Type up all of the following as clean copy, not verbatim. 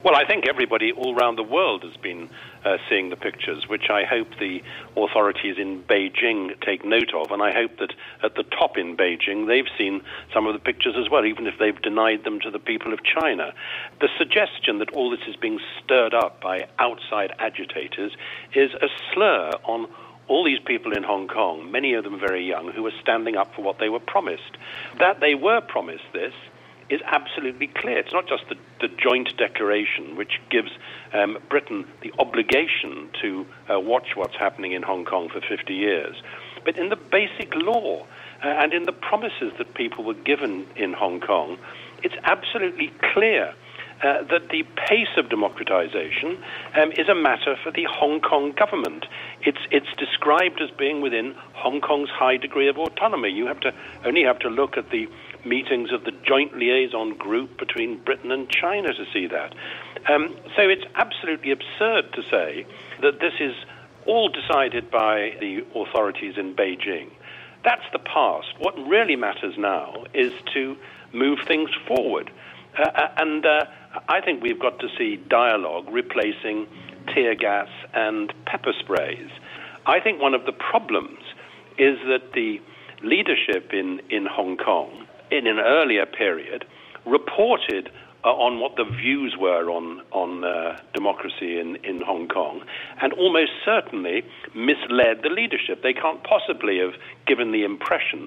Well, I think everybody all around the world has been seeing the pictures, which I hope the authorities in Beijing take note of. And I hope that at the top in Beijing, they've seen some of the pictures as well, even if they've denied them to the people of China. The suggestion that all this is being stirred up by outside agitators is a slur on all these people in Hong Kong, many of them very young, who were standing up for what they were promised. That they were promised this is absolutely clear. It's not just the joint declaration, which gives Britain the obligation to watch what's happening in Hong Kong for 50 years, but in the basic law and in the promises that people were given in Hong Kong, it's absolutely clear that the pace of democratization is a matter for the Hong Kong government. It's described as being within Hong Kong's high degree of autonomy. You only have to look at the meetings of the joint liaison group between Britain and China to see that. So it's absolutely absurd to say that this is all decided by the authorities in Beijing. That's the past. What really matters now is to move things forward. And I think we've got to see dialogue replacing tear gas and pepper sprays. I think one of the problems is that the leadership in Hong Kong, in an earlier period, reported on what the views were on democracy in Hong Kong, and almost certainly misled the leadership. They can't possibly have given the impression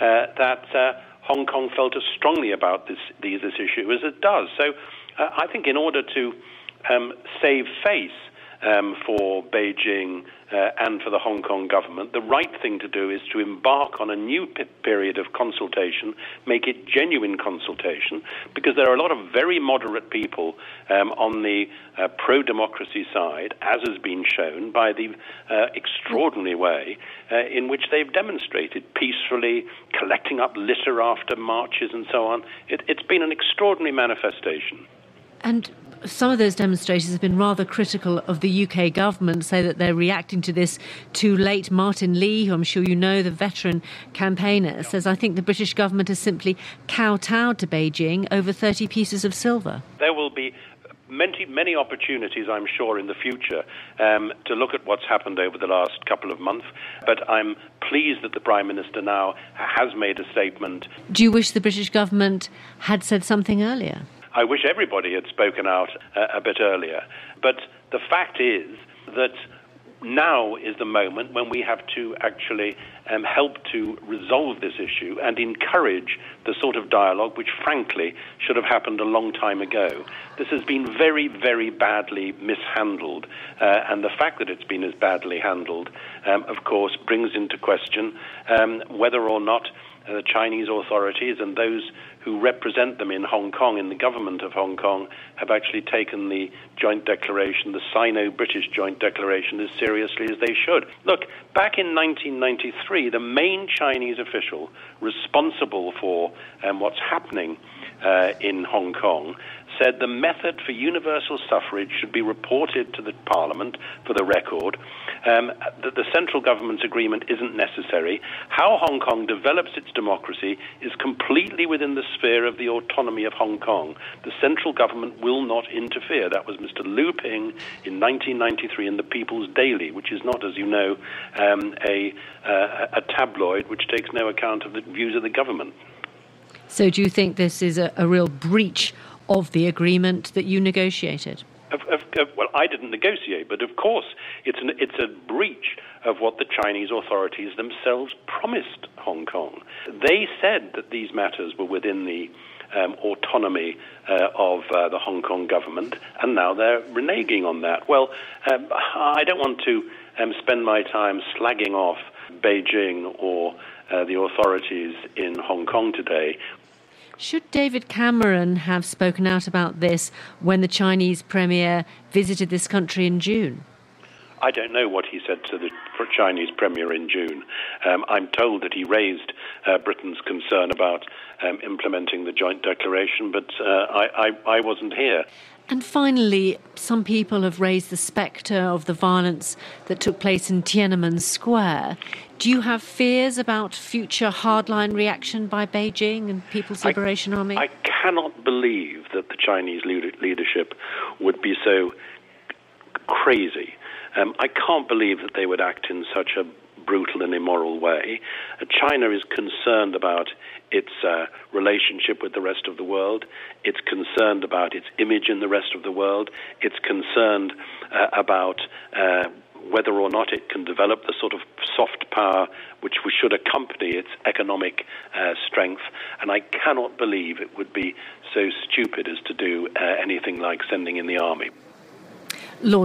that Hong Kong felt as strongly about this issue as it does. So I think in order to save face for Beijing and for the Hong Kong government, the right thing to do is to embark on a new period of consultation, make it genuine consultation, because there are a lot of very moderate people on the pro-democracy side, as has been shown by the extraordinary way in which they've demonstrated peacefully, collecting up litter after marches and so on. It's been an extraordinary manifestation. And some of those demonstrators have been rather critical of the UK government, say that they're reacting to this too late. Martin Lee, who I'm sure you know, the veteran campaigner, says, I think the British government has simply kowtowed to Beijing over 30 pieces of silver. There will be many opportunities, I'm sure, in the future to look at what's happened over the last couple of months. But I'm pleased that the Prime Minister now has made a statement. Do you wish the British government had said something earlier? I wish everybody had spoken out a bit earlier. But the fact is that now is the moment when we have to actually help to resolve this issue and encourage the sort of dialogue which, frankly, should have happened a long time ago. This has been very, very badly mishandled, and the fact that it's been as badly handled, of course, brings into question whether or not the Chinese authorities and those who represent them in Hong Kong, in the government of Hong Kong, have actually taken the joint declaration, the Sino-British joint declaration, as seriously as they should. Look, back in 1993, the main Chinese official responsible for what's happening in Hong Kong said the method for universal suffrage should be reported to the Parliament for the record, that the central government's agreement isn't necessary. How Hong Kong develops its democracy is completely within the sphere of the autonomy of Hong Kong. The central government will not interfere. That was Mr. Liu Ping in 1993 in the People's Daily, which is not, as you know, a tabloid which takes no account of the views of the government. So do you think this is a real breach of the agreement that you negotiated? Well, I didn't negotiate, but of course it's a breach of what the Chinese authorities themselves promised Hong Kong. They said that these matters were within the autonomy of the Hong Kong government, and now they're reneging on that. Well, I don't want to spend my time slagging off Beijing or the authorities in Hong Kong today. Should David Cameron have spoken out about this when the Chinese premier visited this country in June? I don't know what he said to the Chinese premier in June. I'm told that he raised Britain's concern about implementing the joint declaration, but I wasn't here. And finally, some people have raised the spectre of the violence that took place in Tiananmen Square. Do you have fears about future hardline reaction by Beijing and People's Liberation Army? I cannot believe that the Chinese leadership would be so crazy. I can't believe that they would act in such a brutal and immoral way. China is concerned about its relationship with the rest of the world. It's concerned about its image in the rest of the world. It's concerned about whether or not it can develop the sort of soft power which should accompany its economic strength. And I cannot believe it would be so stupid as to do anything like sending in the army. Lord